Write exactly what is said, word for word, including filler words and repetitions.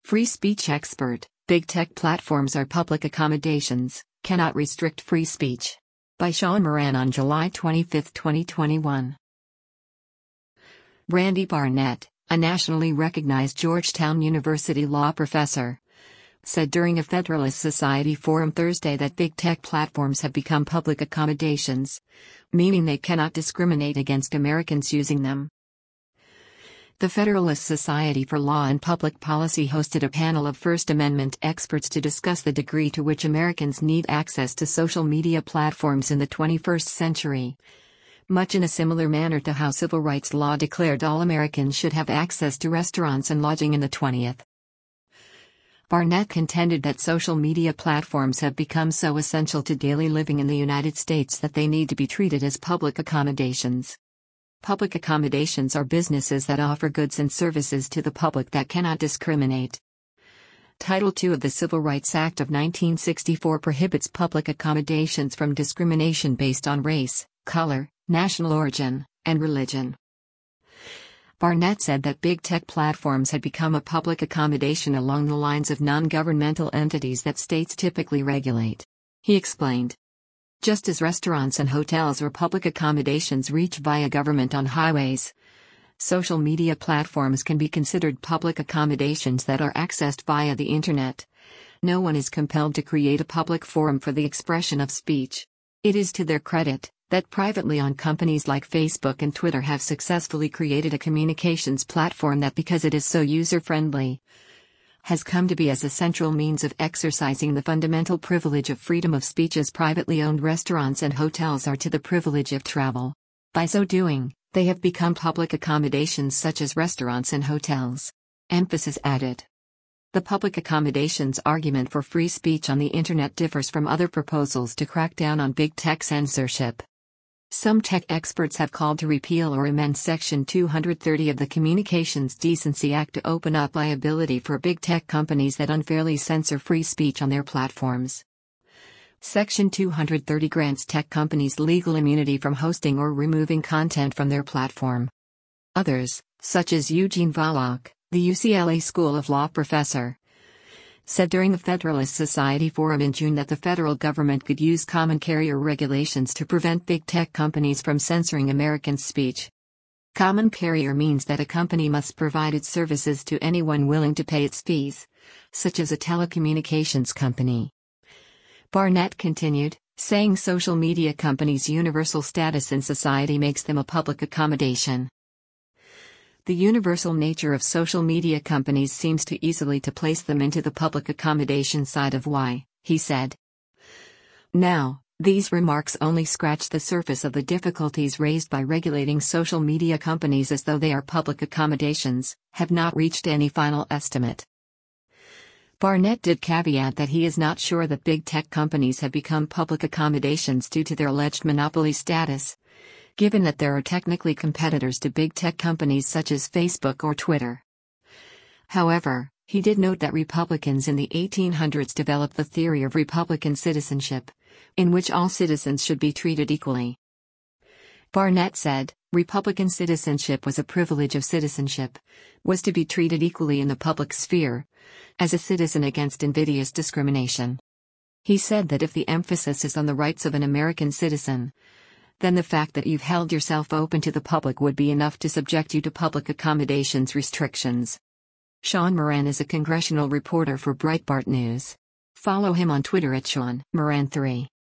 Free speech expert, big tech platforms are public accommodations, cannot restrict free speech. By Sean Moran on July twenty-fifth, twenty twenty-one. Randy Barnett, a nationally recognized Georgetown University law professor, said during a Federalist Society forum Thursday that big tech platforms have become public accommodations, meaning they cannot discriminate against Americans using them. The Federalist Society for Law and Public Policy hosted a panel of First Amendment experts to discuss the degree to which Americans need access to social media platforms in the twenty-first century, much in a similar manner to how civil rights law declared all Americans should have access to restaurants and lodging in the twentieth. Barnett contended that social media platforms have become so essential to daily living in the United States that they need to be treated as public accommodations. Public accommodations are businesses that offer goods and services to the public that cannot discriminate. Title two of the Civil Rights Act of nineteen sixty-four prohibits public accommodations from discrimination based on race, color, national origin, and religion. Barnett said that big tech platforms had become a public accommodation along the lines of non-governmental entities that states typically regulate. He explained, just as restaurants and hotels are public accommodations reached via government on highways, social media platforms can be considered public accommodations that are accessed via the internet. No one is compelled to create a public forum for the expression of speech. It is to their credit that privately owned companies like Facebook and Twitter have successfully created a communications platform that, because it is so user-friendly, has come to be as a central means of exercising the fundamental privilege of freedom of speech as privately owned restaurants and hotels are to the privilege of travel. By so doing, they have become public accommodations such as restaurants and hotels. Emphasis added. The public accommodations argument for free speech on the internet differs from other proposals to crack down on big tech censorship. Some tech experts have called to repeal or amend Section two hundred thirty of the Communications Decency Act to open up liability for big tech companies that unfairly censor free speech on their platforms. Section two hundred thirty grants tech companies legal immunity from hosting or removing content from their platform. Others, such as Eugene Volokh, the U C L A School of Law professor, said during the Federalist Society forum in June that the federal government could use common carrier regulations to prevent big tech companies from censoring American speech. Common carrier means that a company must provide its services to anyone willing to pay its fees, such as a telecommunications company. Barnett continued, saying social media companies' universal status in society makes them a public accommodation. The universal nature of social media companies seems to easily to place them into the public accommodation side of why, he said. Now, these remarks only scratch the surface of the difficulties raised by regulating social media companies as though they are public accommodations, have not reached any final estimate. Barnett did caveat that he is not sure that big tech companies have become public accommodations due to their alleged monopoly status, given that there are technically competitors to big tech companies such as Facebook or Twitter. However, he did note that Republicans in the eighteen hundreds developed the theory of Republican citizenship, in which all citizens should be treated equally. Barnett said, Republican citizenship was a privilege of citizenship, was to be treated equally in the public sphere, as a citizen against invidious discrimination. He said that if the emphasis is on the rights of an American citizen, then the fact that you've held yourself open to the public would be enough to subject you to public accommodations restrictions. Sean Moran is a congressional reporter for Breitbart News. Follow him on Twitter at Sean Moran three.